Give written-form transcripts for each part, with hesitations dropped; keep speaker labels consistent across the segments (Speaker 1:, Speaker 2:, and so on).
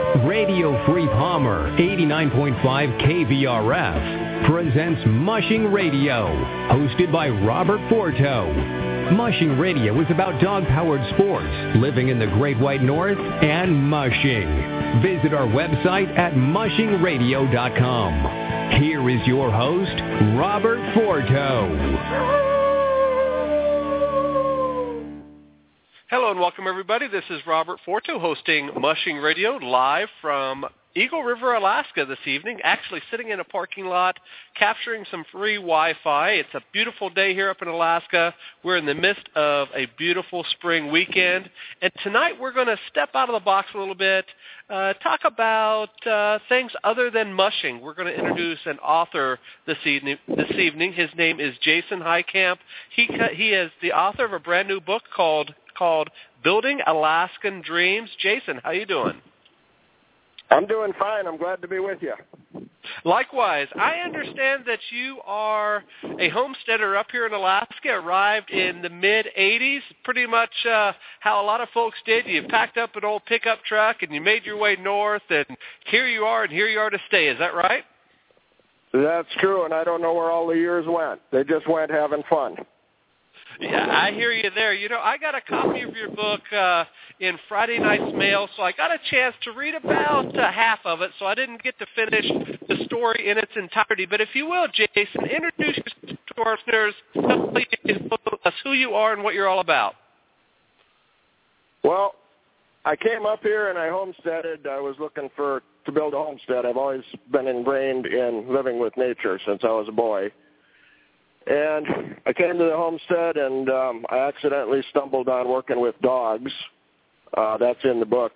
Speaker 1: Radio Free Palmer, 89.5 KVRF, presents Mushing Radio, hosted by Robert Forto. Mushing Radio is about dog-powered sports, living in the Great White North, and mushing. Visit our website at mushingradio.com. Here is your host, Robert Forto.
Speaker 2: Hello and welcome, everybody. This is Robert Forto hosting Mushing Radio live from Eagle River, Alaska this evening, actually sitting in a parking lot capturing some free Wi-Fi. It's a beautiful day here up in Alaska. We're in the midst of a beautiful spring weekend. And tonight we're going to step out of the box a little bit, talk about things other than mushing. We're going to introduce an author this evening. His name is Jason Heitkamp. He is the author of a brand new book called Building Alaskan Dreams. Jason, how you doing?
Speaker 3: I'm doing fine. I'm glad to be with you.
Speaker 2: Likewise. I understand that you are a homesteader up here in Alaska, arrived in the mid-'80s, pretty much how a lot of folks did. You packed up an old pickup truck and you made your way north, and here you are to stay. Is that right?
Speaker 3: That's true, and I don't know where all the years went. They just went having fun.
Speaker 2: Yeah, I hear you there. You know, I got a copy of your book in Friday night's mail, so I got a chance to read about half of it, so I didn't get to finish the story in its entirety. But if you will, Jason, introduce yourself to our listeners, tell us who you are and what you're all about.
Speaker 3: Well, I came up here and I homesteaded. I was looking to build a homestead. I've always been ingrained in living with nature since I was a boy. And I came to the homestead, and I accidentally stumbled on working with dogs. That's in the book.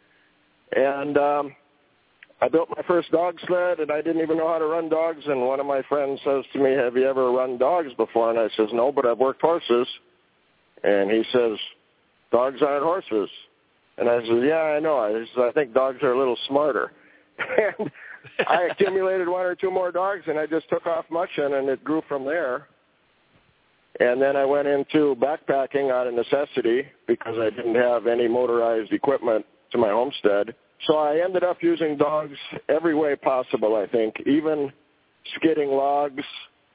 Speaker 3: And I built my first dog sled, and I didn't even know how to run dogs. And one of my friends says to me, "Have you ever run dogs before?" And I says, "No, but I've worked horses." And he says, "Dogs aren't horses." And I said, "Yeah, I know. I think dogs are a little smarter." And I accumulated one or two more dogs, and I just took off mushing, and it grew from there. And then I went into backpacking out of necessity because I didn't have any motorized equipment to my homestead. So I ended up using dogs every way possible, I think, even skidding logs.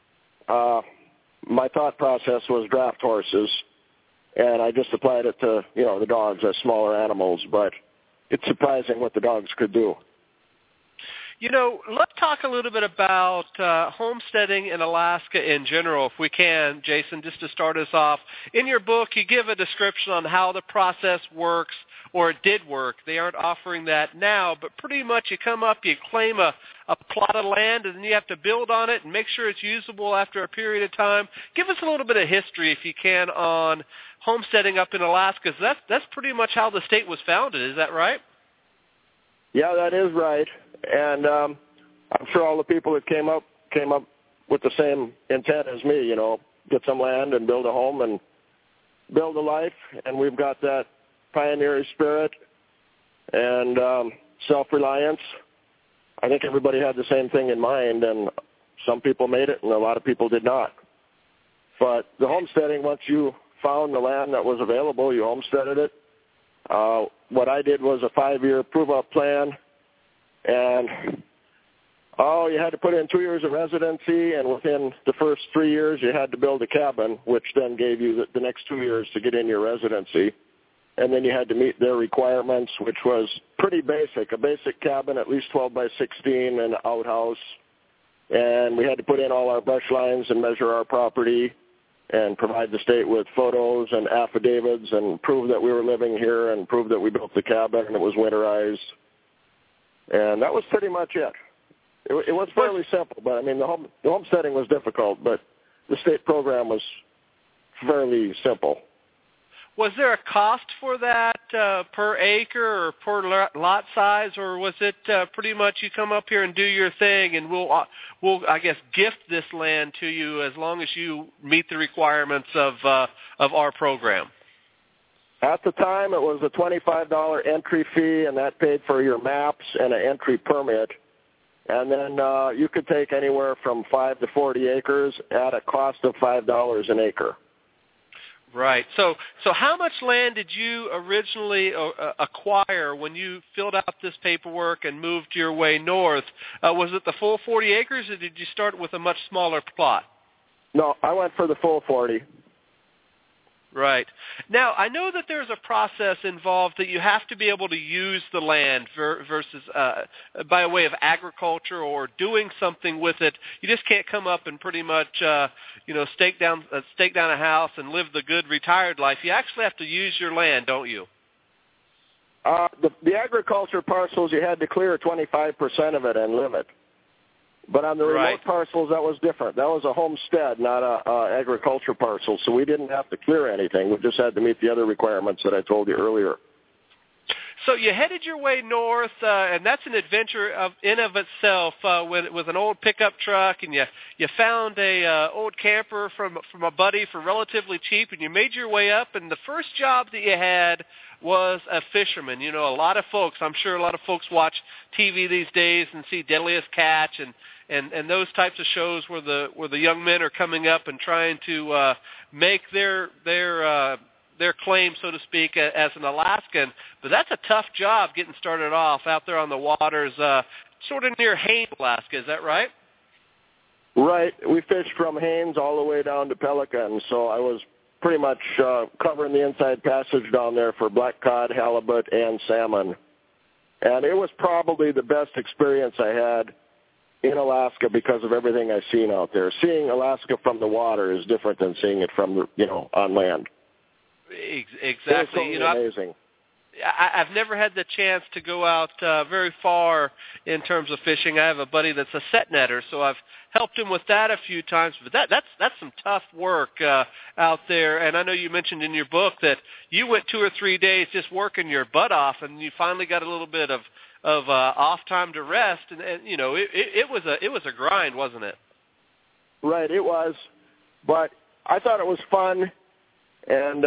Speaker 3: My thought process was draft horses, and I just applied it to, the dogs as smaller animals, but it's surprising what the dogs could do.
Speaker 2: Let's talk a little bit about homesteading in Alaska in general, if we can, Jason, just to start us off. In your book, you give a description on how the process works, or it did work. They aren't offering that now, but pretty much you come up, you claim a plot of land, and then you have to build on it and make sure it's usable after a period of time. Give us a little bit of history, if you can, on homesteading up in Alaska. That's pretty much how the state was founded. Is that right?
Speaker 3: Yeah, that is right. And I'm sure all the people that came up with the same intent as me, get some land and build a home and build a life. And we've got that pioneering spirit and self-reliance. I think everybody had the same thing in mind, and some people made it and a lot of people did not. But the homesteading, once you found the land that was available, you homesteaded it. What I did was a 5-year prove-up plan. And, you had to put in 2 years of residency, and within the first 3 years you had to build a cabin, which then gave you the next 2 years to get in your residency. And then you had to meet their requirements, which was pretty basic, a basic cabin, at least 12 by 16, and an outhouse. And we had to put in all our brush lines and measure our property and provide the state with photos and affidavits and prove that we were living here and prove that we built the cabin and it was winterized. And that was pretty much it. It was fairly simple, but, the homesteading was difficult, but the state program was fairly simple.
Speaker 2: Was there a cost for that per acre or per lot size, or was it pretty much you come up here and do your thing, and we'll I guess, gift this land to you as long as you meet the requirements of our program?
Speaker 3: At the time, it was a $25 entry fee, and that paid for your maps and an entry permit. And then you could take anywhere from 5 to 40 acres at a cost of $5 an acre.
Speaker 2: Right. So how much land did you originally acquire when you filled out this paperwork and moved your way north? Was it the full 40 acres, or did you start with a much smaller plot?
Speaker 3: No, I went for the full 40.
Speaker 2: Right. Now, I know that there's a process involved that you have to be able to use the land versus by way of agriculture or doing something with it. You just can't come up and pretty much, stake down a house and live the good retired life. You actually have to use your land, don't you?
Speaker 3: The agriculture parcels, you had to clear 25% of it and live it. But on the remote parcels, that was different. That was a homestead, not a agriculture parcel. So we didn't have to clear anything. We just had to meet the other requirements that I told you earlier.
Speaker 2: So you headed your way north, and that's an adventure in of itself with an old pickup truck, and you found a old camper from a buddy for relatively cheap, and you made your way up. And the first job that you had was a fisherman. You know, I'm sure a lot of folks watch TV these days and see Deadliest Catch and those types of shows where the young men are coming up and trying to make their claim, so to speak, as an Alaskan. But that's a tough job getting started off out there on the waters, sort of near Haines, Alaska. Is that right?
Speaker 3: Right. We fished from Haines all the way down to Pelican, so I was pretty much covering the inside passage down there for black cod, halibut, and salmon. And it was probably the best experience I had in Alaska because of everything I've seen out there. Seeing Alaska from the water is different than seeing it from, on land.
Speaker 2: Exactly.
Speaker 3: It was amazing.
Speaker 2: I've never had the chance to go out very far in terms of fishing. I have a buddy that's a set netter, so I've helped him with that a few times. But that's some tough work out there. And I know you mentioned in your book that you went 2 or 3 days just working your butt off, and you finally got a little bit of off time to rest. And it was a grind, wasn't it?
Speaker 3: Right, it was. But I thought it was fun. And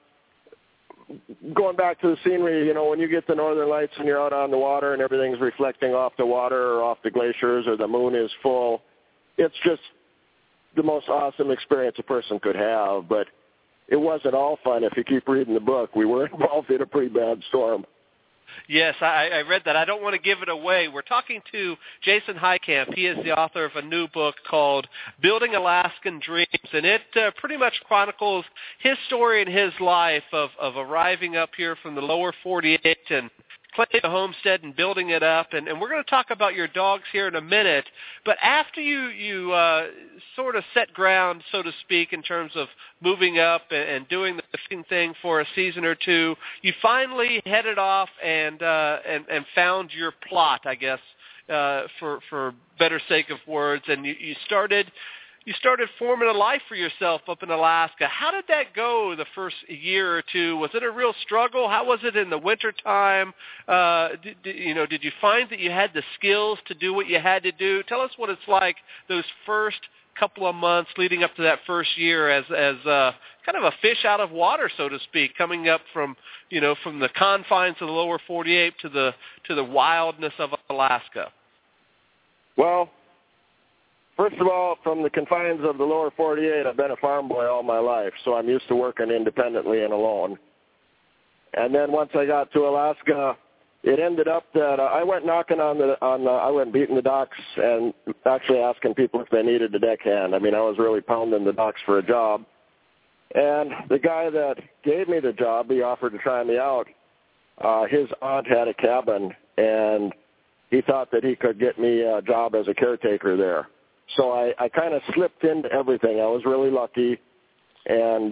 Speaker 3: going back to the scenery, when you get the northern lights and you're out on the water and everything's reflecting off the water or off the glaciers or the moon is full, it's just the most awesome experience a person could have. But it wasn't all fun. If you keep reading the book, we were involved in a pretty bad storm.
Speaker 2: Yes, I read that. I don't want to give it away. We're talking to Jason Heitkamp. He is the author of a new book called Building Alaskan Dreams, and it pretty much chronicles his story and his life of arriving up here from the lower 48 and claiming a homestead and building it up. And we're going to talk about your dogs here in a minute. But after you sort of set ground, so to speak, in terms of moving up and doing the fishing thing for a season or two, you finally headed off and found your plot, I guess, for better sake of words, and you started forming a life for yourself up in Alaska. How did that go the first year or two? Was it a real struggle? How was it in the wintertime? Did you find that you had the skills to do what you had to do? Tell us what it's like those first couple of months leading up to that first year as kind of a fish out of water, so to speak, coming up from the confines of the lower 48 to the wildness of Alaska.
Speaker 3: Well, first of all, from the confines of the lower 48, I've been a farm boy all my life, so I'm used to working independently and alone. And then once I got to Alaska, it ended up that I went knocking I went beating the docks and actually asking people if they needed a deckhand. I mean, I was really pounding the docks for a job. And the guy that gave me the job, he offered to try me out. His aunt had a cabin, and he thought that he could get me a job as a caretaker there. So I kind of slipped into everything. I was really lucky. And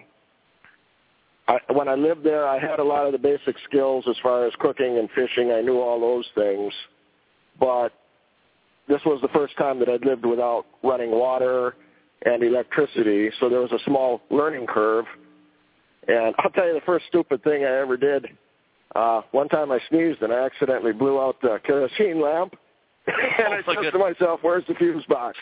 Speaker 3: when I lived there, I had a lot of the basic skills as far as cooking and fishing. I knew all those things. But this was the first time that I'd lived without running water and electricity, so there was a small learning curve. And I'll tell you the first stupid thing I ever did. One time I sneezed and I accidentally blew out the kerosene lamp. And I said to myself, where's the fuse box?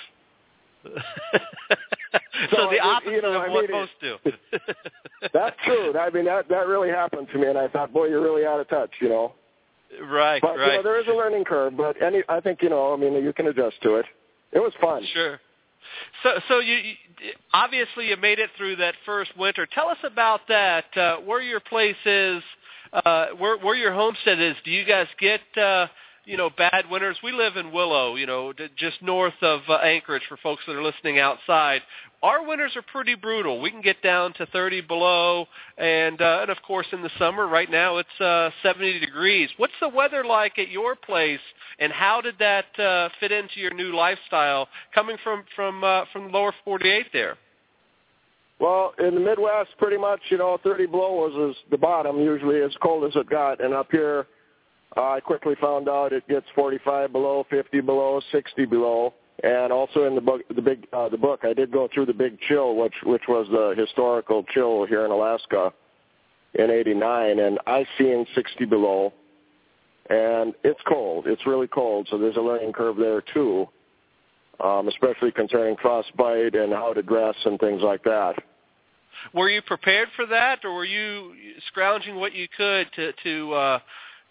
Speaker 2: So the opposite of what most do.
Speaker 3: That's true. I mean, that really happened to me, and I thought, boy, you're really out of touch,
Speaker 2: Right,
Speaker 3: but, there is a learning curve, but I think, you can adjust to it. It was fun.
Speaker 2: Sure. So you obviously you made it through that first winter. Tell us about that. Where your place is, where your homestead is. Do you guys get bad winters? We live in Willow, just north of Anchorage for folks that are listening outside. Our winters are pretty brutal. We can get down to 30 below, and of course in the summer, right now it's 70 degrees. What's the weather like at your place, and how did that fit into your new lifestyle coming from the lower 48 there?
Speaker 3: Well, in the Midwest, pretty much, 30 below was the bottom, usually as cold as it got, and up here, I quickly found out it gets 45 below, 50 below, 60 below. And also in the book, I did go through the big chill, which was the historical chill here in Alaska in '89, and I seen 60 below, and it's cold. It's really cold, so there's a learning curve there too, especially concerning frostbite and how to dress and things like that.
Speaker 2: Were you prepared for that, or were you scrounging what you could to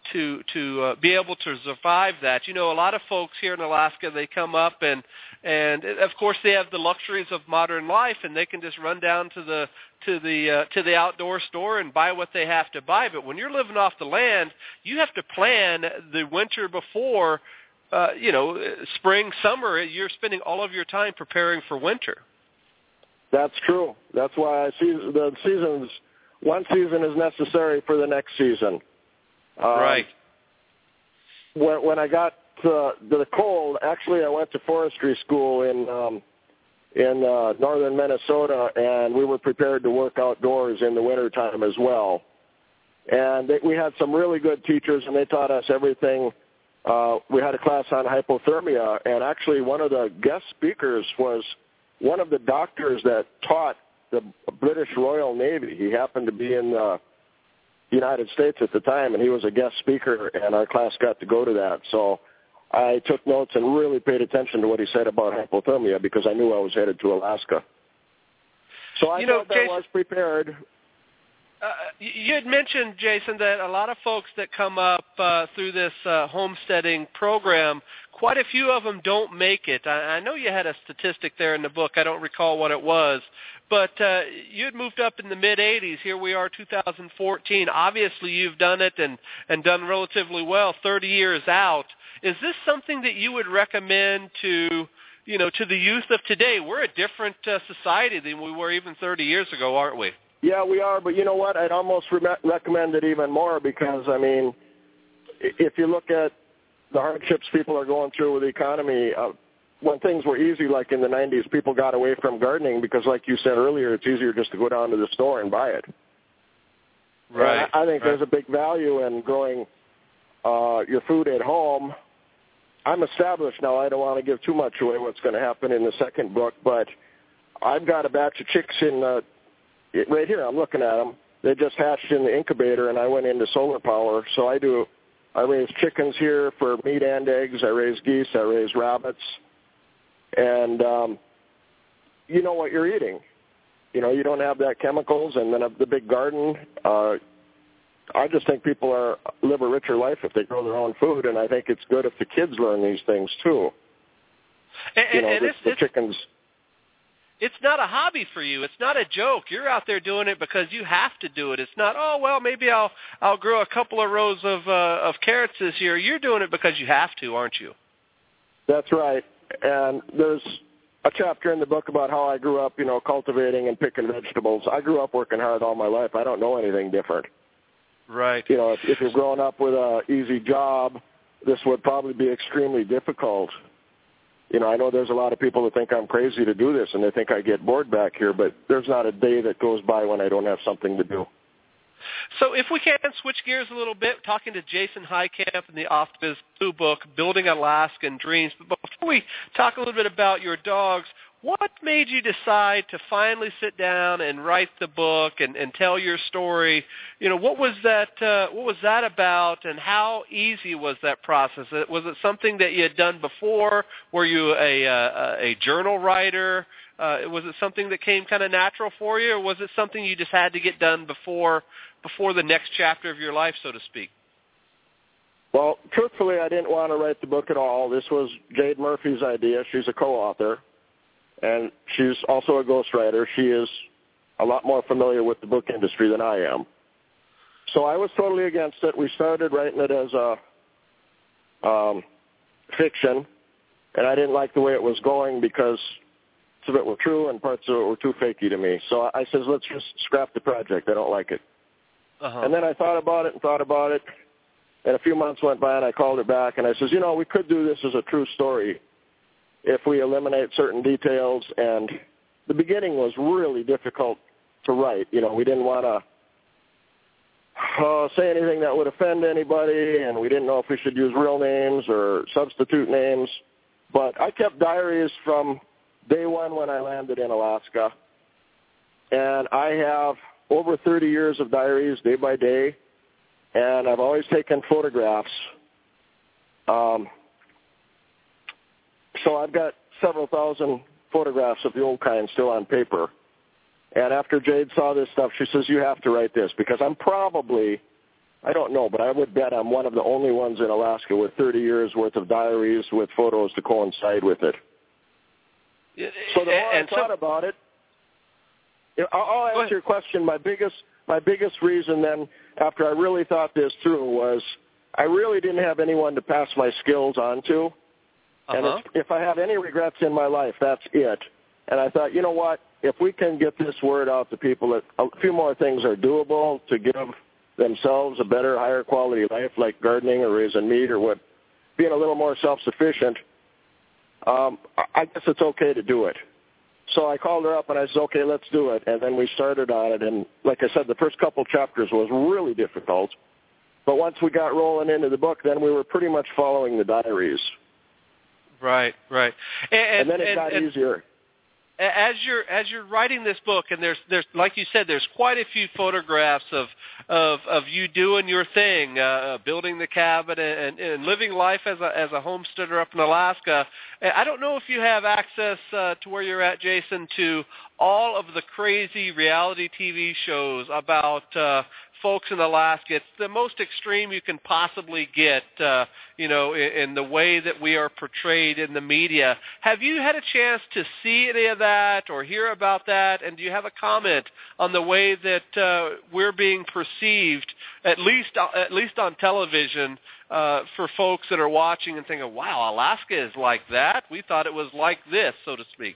Speaker 2: be able to survive that? A lot of folks here in Alaska, they come up and of course they have the luxuries of modern life, and they can just run down to the outdoor store and buy what they have to buy. But when you're living off the land, you have to plan the winter before, spring, summer. You're spending all of your time preparing for winter.
Speaker 3: That's true. That's why I see the seasons. One season is necessary for the next season.
Speaker 2: Right.
Speaker 3: When I got to the cold, actually, I went to forestry school in northern Minnesota, and we were prepared to work outdoors in the wintertime as well. And we had some really good teachers, and they taught us everything. We had a class on hypothermia, and actually one of the guest speakers was one of the doctors that taught the British Royal Navy. He happened to be in the United States at the time, and he was a guest speaker, and our class got to go to that. So I took notes and really paid attention to what he said about hypothermia because I knew I was headed to Alaska. So I thought that I was prepared.
Speaker 2: You had mentioned, Jason, that a lot of folks that come up through this homesteading program, quite a few of them don't make it. I know you had a statistic there in the book. I don't recall what it was. But you had moved up in the mid-'80s. Here we are, 2014. Obviously, you've done it and done relatively well 30 years out. Is this something that you would recommend to the youth of today? We're a different society than we were even 30 years ago, aren't we?
Speaker 3: Yeah, we are. But you know what? I'd almost recommend it even more because, I mean, if you look at the hardships people are going through with the economy, when things were easy, like in the 90s, people got away from gardening because, like you said earlier, it's easier just to go down to the store and buy it.
Speaker 2: Right.
Speaker 3: And I think there's a big value in growing your food at home. I'm established now. I don't want to give too much away what's going to happen in the second book, but I've got a batch of chicks in right here. I'm looking at them. They just hatched in the incubator, and I went into solar power. So I raise chickens here for meat and eggs. I raise geese. I raise rabbits. And you know what you're eating. You don't have that chemicals, and then the big garden. I just think people live a richer life if they grow their own food, and I think it's good if the kids learn these things too.
Speaker 2: And
Speaker 3: the chickens.
Speaker 2: It's not a hobby for you. It's not a joke. You're out there doing it because you have to do it. It's not, oh, well, maybe I'll grow a couple of rows of carrots this year. You're doing it because you have to, aren't you?
Speaker 3: That's right. And there's a chapter in the book about how I grew up, cultivating and picking vegetables. I grew up working hard all my life. I don't know anything different.
Speaker 2: Right.
Speaker 3: If you're growing up with an easy job, this would probably be extremely difficult. I know there's a lot of people that think I'm crazy to do this, and they think I get bored back here, but there's not a day that goes by when I don't have something to do.
Speaker 2: So if we can switch gears a little bit, talking to Jason Heickamp in the Off Biz 2 book, Building Alaskan Dreams. But before we talk a little bit about your dogs, what made you decide to finally sit down and write the book and tell your story? What was that about, and how easy was that process? Was it something that you had done before? Were you a journal writer? Was it something that came kind of natural for you, or was it something you just had to get done before the next chapter of your life, so to speak?
Speaker 3: Well, truthfully, I didn't want to write the book at all. This was Jade Murphy's idea. She's a co-author. and she's also a ghostwriter. She is a lot more familiar with the book industry than I am. So I was totally against it. We started writing it as a fiction, and I didn't like the way it was going because some of it were true and parts of it were too fakey to me. So I says, let's just scrap the project. I don't like it.
Speaker 2: Uh-huh.
Speaker 3: And then I thought about it, and a few months went by, and I called her back, and I says, we could do this as a true story if we eliminate certain details. And the beginning was really difficult to write. We didn't want to say anything that would offend anybody, and we didn't know if we should use real names or substitute names. But I kept diaries from day one when I landed in Alaska, and I have over 30 years of diaries day by day, and I've always taken photographs. So I've got several thousand photographs of the old kind still on paper. And after Jade saw this stuff, she says, you have to write this, because I'm probably, I don't know, but I would bet I'm one of the only ones in Alaska with 30 years worth of diaries with photos to coincide with it. So the more I thought about it, I'll answer your question. My biggest reason then, after I really thought this through, was I really didn't have anyone to pass my skills on to. And if I have any regrets in my life, that's it. And I thought, you know what? If we can get this word out to people that a few more things are doable to give themselves a better, higher quality life, like gardening or raising meat or being a little more self-sufficient, I guess it's okay to do it. So I called her up and I said, okay, let's do it. And then we started on it. And like I said, the first couple chapters was really difficult. But once we got rolling into the book, then we were pretty much following the diaries.
Speaker 2: Right.
Speaker 3: And then it got easier.
Speaker 2: As you're writing this book, and there's like you said, there's quite a few photographs of you doing your thing, building the cabin and living life as a homesteader up in Alaska. I don't know if you have access to where you're at, Jason, to all of the crazy reality TV shows about folks in Alaska. It's the most extreme you can possibly get, in the way that we are portrayed in the media. Have you had a chance to see any of that or hear about that? And do you have a comment on the way that we're being perceived, at least on television, for folks that are watching and thinking, wow, Alaska is like that? We thought it was like this, so to speak.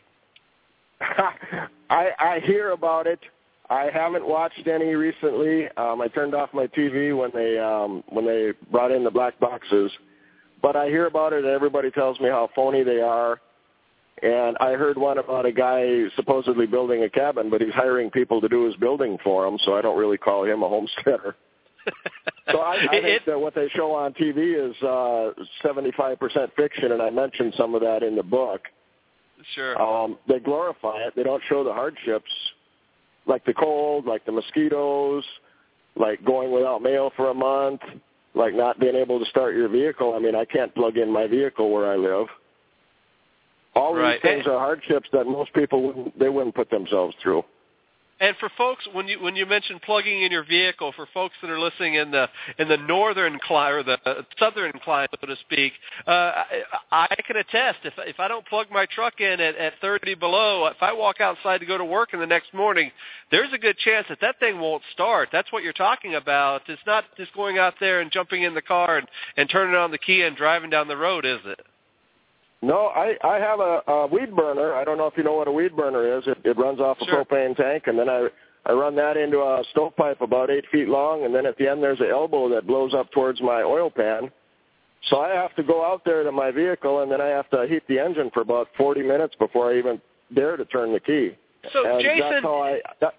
Speaker 3: I hear about it. I haven't watched any recently. I turned off my TV when they brought in the black boxes. But I hear about it, and everybody tells me how phony they are. And I heard one about a guy supposedly building a cabin, but he's hiring people to do his building for him, so I don't really call him a homesteader. So I think that what they show on TV is 75% fiction, and I mentioned some of that in the book.
Speaker 2: Sure.
Speaker 3: They glorify it. They don't show the hardships, like the cold, like the mosquitoes, like going without mail for a month, like not being able to start your vehicle. I mean, I can't plug in my vehicle where I live. All these things are hardships that most people wouldn't put themselves through.
Speaker 2: And for folks, when you mention plugging in your vehicle, for folks that are listening in the northern climate or the southern climate, so to speak, I can attest if I don't plug my truck in at 30 below, if I walk outside to go to work in the next morning, there's a good chance that thing won't start. That's what you're talking about. It's not just going out there and jumping in the car and turning on the key and driving down the road, is it?
Speaker 3: No, I have a weed burner. I don't know if you know what a weed burner is. It runs off a propane tank, and then I run that into a stovepipe about 8 feet long, and then at the end there's an elbow that blows up towards my oil pan. So I have to go out there to my vehicle, and then I have to heat the engine for about 40 minutes before I even dare to turn the key.
Speaker 2: So,
Speaker 3: and
Speaker 2: Jason,
Speaker 3: that's how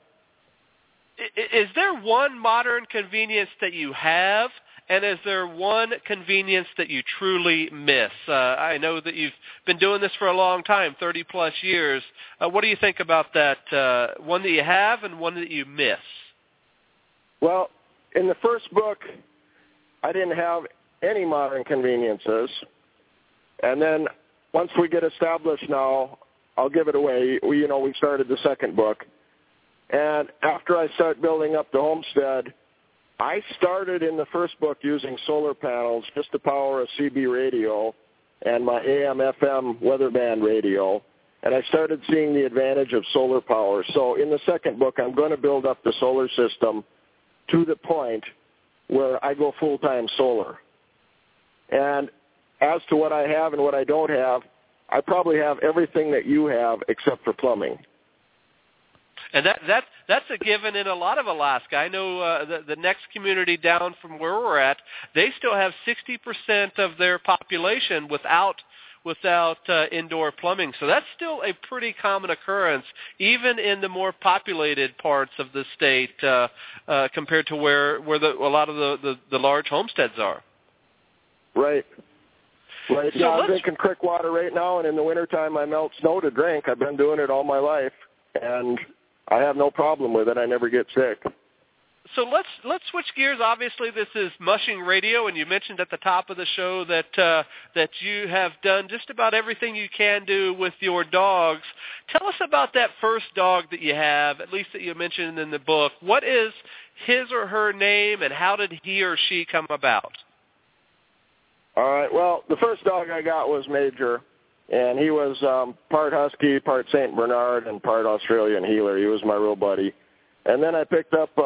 Speaker 2: is there one modern convenience that you have? And is there one convenience that you truly miss? I know that you've been doing this for a long time, 30-plus years. What do you think about that, one that you have and one that you miss?
Speaker 3: Well, in the first book, I didn't have any modern conveniences. And then once we get established now, I'll give it away. We started the second book. And after I start building up the homestead, I started in the first book using solar panels just to power a CB radio and my AM/FM weather band radio. and I started seeing the advantage of solar power. So in the second book, I'm going to build up the solar system to the point where I go full-time solar. And as to what I have and what I don't have, I probably have everything that you have except for plumbing.
Speaker 2: And that's a given in a lot of Alaska. I know the next community down from where we're at, they still have 60% of their population without indoor plumbing. So that's still a pretty common occurrence, even in the more populated parts of the state compared to where a lot of the large homesteads are.
Speaker 3: Right. Right.
Speaker 2: So
Speaker 3: yeah, I'm drinking creek water right now, and in the wintertime I melt snow to drink. I've been doing it all my life, and I have no problem with it. I never get sick.
Speaker 2: So let's switch gears. Obviously, this is Mushing Radio, and you mentioned at the top of the show that you have done just about everything you can do with your dogs. Tell us about that first dog that you have, at least that you mentioned in the book. What is his or her name, and how did he or she come about?
Speaker 3: All right. Well, the first dog I got was Major, and he was part Husky, part St. Bernard, and part Australian Heeler. He was my real buddy. And then I picked up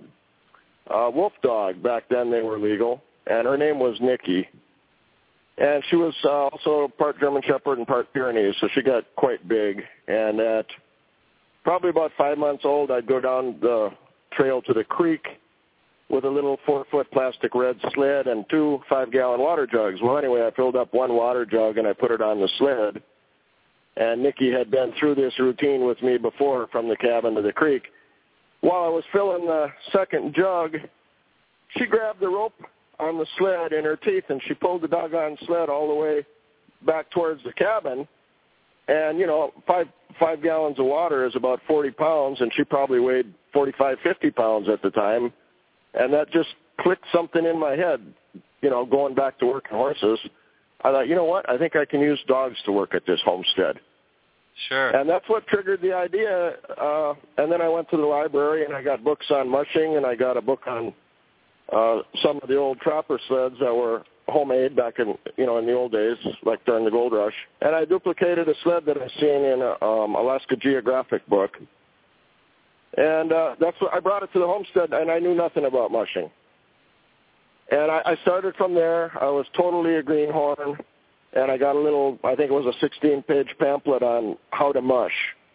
Speaker 3: a wolf dog. Back then they were legal, and her name was Nikki. And she was also part German Shepherd and part Pyrenees, so she got quite big. And at probably about 5 months old, I'd go down the trail to the creek with a little 4-foot plastic red sled and 2 5-gallon water jugs. Well, anyway, I filled up one water jug and I put it on the sled. And Nikki had been through this routine with me before from the cabin to the creek. While I was filling the second jug, she grabbed the rope on the sled in her teeth and she pulled the doggone sled all the way back towards the cabin. And, you know, 5 gallons of water is about 40 pounds, and she probably weighed 45, 50 pounds at the time. And that just clicked something in my head, you know, going back to working horses. I thought, you know what, I think I can use dogs to work at this homestead.
Speaker 2: Sure.
Speaker 3: And that's what triggered the idea. And then I went to the library and I got books on mushing, and I got a book on some of the old trapper sleds that were homemade back in, you know, in the old days, like during the gold rush. And I duplicated a sled that I seen in a Alaska Geographic book. And that's what I brought it to the homestead, and I knew nothing about mushing. And I started from there. I was totally a greenhorn, and I got a little, I think it was a 16-page pamphlet on how to mush.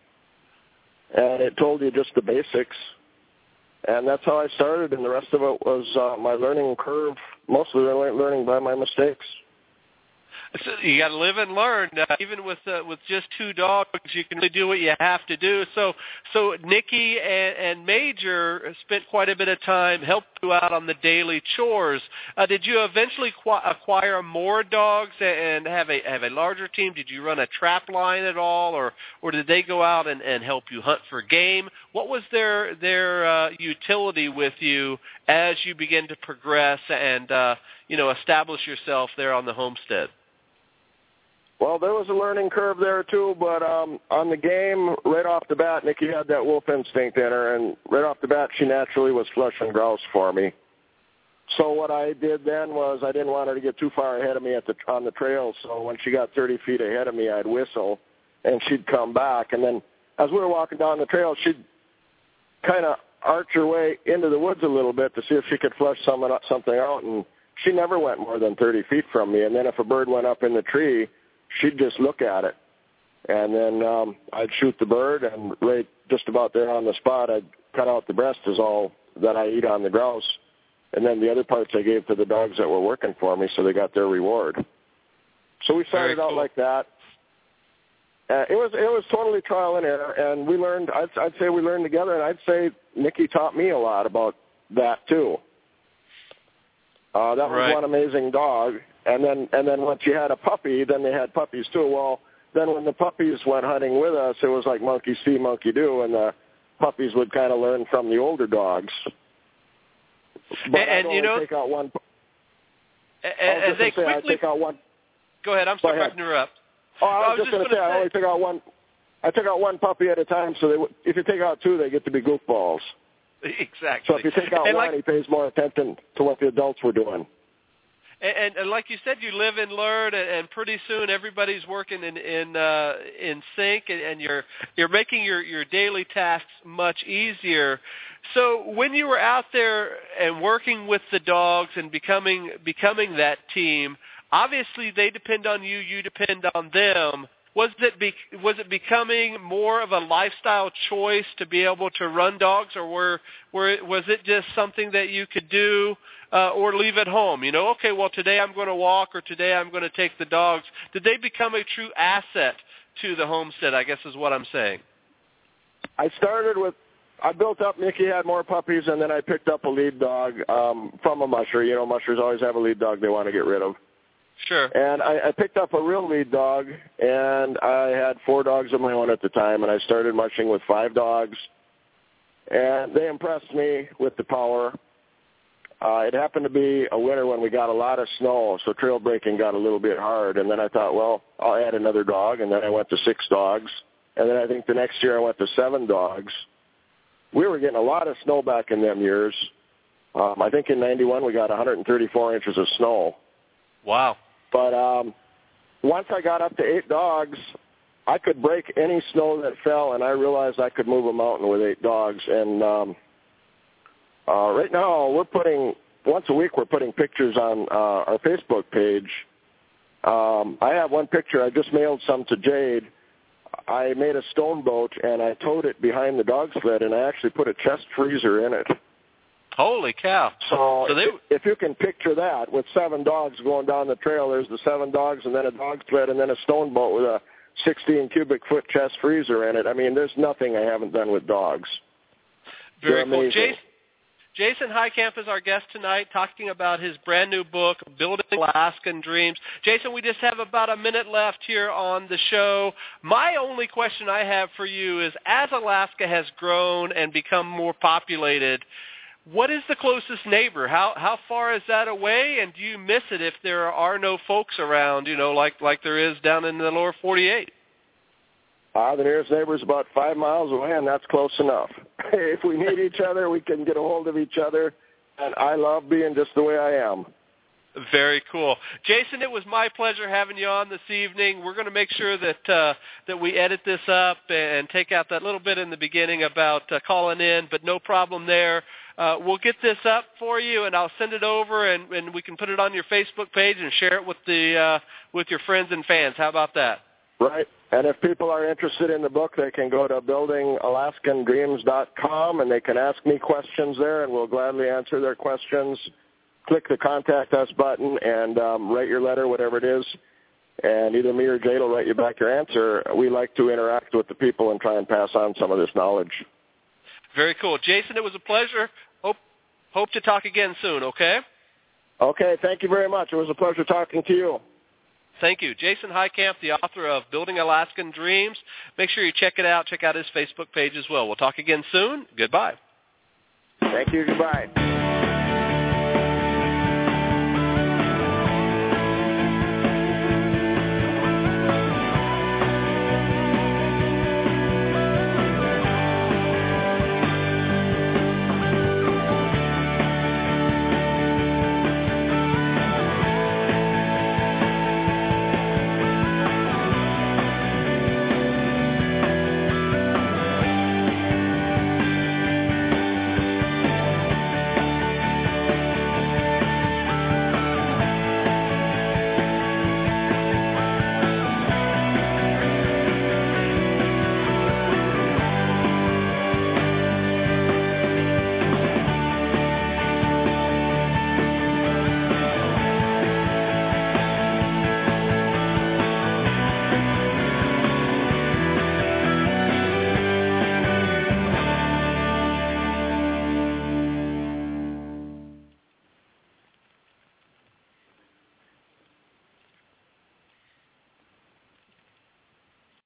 Speaker 3: And it told you just the basics. And that's how I started, and the rest of it was my learning curve, mostly learning by my mistakes.
Speaker 2: So you got to live and learn. Even with just 2 dogs, you can really do what you have to do. So Nikki and Major spent quite a bit of time helping you out on the daily chores. Did you eventually acquire more dogs and have a larger team? Did you run a trap line at all, or did they go out and help you hunt for game? What was their utility with you as you began to progress and establish yourself there on the homestead?
Speaker 3: Well, there was a learning curve there, too, but on the game, right off the bat, Nikki had that wolf instinct in her, and right off the bat, she naturally was flushing grouse for me. So what I did then was I didn't want her to get too far ahead of me on the trail, so when she got 30 feet ahead of me, I'd whistle, and she'd come back. And then as we were walking down the trail, she'd kind of arch her way into the woods a little bit to see if she could flush something out, and she never went more than 30 feet from me. And then if a bird went up in the tree, she'd just look at it, and then I'd shoot the bird, and right just about there on the spot, I'd cut out the breast is all that I eat on the grouse, and then the other parts I gave to the dogs that were working for me, so they got their reward. So we started out like that. It was totally trial and error, and we learned. I'd say we learned together, and I'd say Nikki taught me a lot about that too. That was one amazing dog. And then once you had a puppy, then they had puppies too. Well, then when the puppies went hunting with us, it was like monkey see, monkey do, and the puppies would kind of learn from the older dogs. But
Speaker 2: and you know,
Speaker 3: take out one.
Speaker 2: And they quickly.
Speaker 3: I take out one.
Speaker 2: Go ahead. I'm sorry to interrupt.
Speaker 3: Oh, I was just going to say, I only took out one. I took out one puppy at a time, so if you take out 2, they get to be goofballs.
Speaker 2: Exactly.
Speaker 3: So if you take out one, he pays more attention to what the adults were doing.
Speaker 2: And like you said, you live and learn, and pretty soon everybody's working in sync, and you're making your daily tasks much easier. So when you were out there and working with the dogs and becoming that team, obviously they depend on you. You depend on them. Was it becoming more of a lifestyle choice to be able to run dogs, or was it just something that you could do or leave at home? You know, okay, well, today I'm going to walk, or today I'm going to take the dogs. Did they become a true asset to the homestead, I guess is what I'm saying?
Speaker 3: I built up, Mickey had more puppies, and then I picked up a lead dog from a musher. You know, mushers always have a lead dog they want to get rid of.
Speaker 2: Sure.
Speaker 3: And I picked up a real lead dog, and I had 4 dogs of my own at the time, and I started mushing with 5 dogs. And they impressed me with the power. It happened to be a winter when we got a lot of snow, so trail breaking got a little bit hard. And then I thought, well, I'll add another dog, and then I went to 6 dogs. And then I think the next year I went to 7 dogs. We were getting a lot of snow back in them years. I think in 91 we got 134 inches of snow.
Speaker 2: Wow.
Speaker 3: But once I got up to 8 dogs, I could break any snow that fell, and I realized I could move a mountain with 8 dogs. And right now, once a week, we're putting pictures on our Facebook page. I have one picture. I just mailed some to Jade. I made a stone boat, and I towed it behind the dog sled, and I actually put a chest freezer in it.
Speaker 2: Holy cow.
Speaker 3: So if you can picture that, with 7 dogs going down the trail, there's the 7 dogs and then a dog sled and then a stone boat with a 16-cubic-foot chest freezer in it. I mean, there's nothing I haven't done with dogs.
Speaker 2: Very cool. Jason Heitkamp is our guest tonight, talking about his brand-new book, Building Alaskan Dreams. Jason, we just have about a minute left here on the show. My only question I have for you is, as Alaska has grown and become more populated, what is the closest neighbor? How far is that away, and do you miss it if there are no folks around, you know, like there is down in the lower 48?
Speaker 3: The nearest neighbor is about 5 miles away, and that's close enough. If we need each other, we can get a hold of each other, and I love being just the way I am.
Speaker 2: Very cool. Jason, it was my pleasure having you on this evening. We're going to make sure that we edit this up and take out that little bit in the beginning about calling in, but no problem there. We'll get this up for you, and I'll send it over, and we can put it on your Facebook page and share it with your friends and fans. How about that?
Speaker 3: Right. And if people are interested in the book, they can go to buildingalaskandreams.com, and they can ask me questions there, and we'll gladly answer their questions. Click the Contact Us button and write your letter, whatever it is, and either me or Jade will write you back your answer. We like to interact with the people and try and pass on some of this knowledge.
Speaker 2: Very cool. Jason, it was a pleasure. Hope to talk again soon, okay?
Speaker 3: Okay, thank you very much. It was a pleasure talking to you.
Speaker 2: Thank you. Jason Heitkamp, the author of Building Alaskan Dreams. Make sure you check it out. Check out his Facebook page as well. We'll talk again soon. Goodbye.
Speaker 3: Thank you. Goodbye.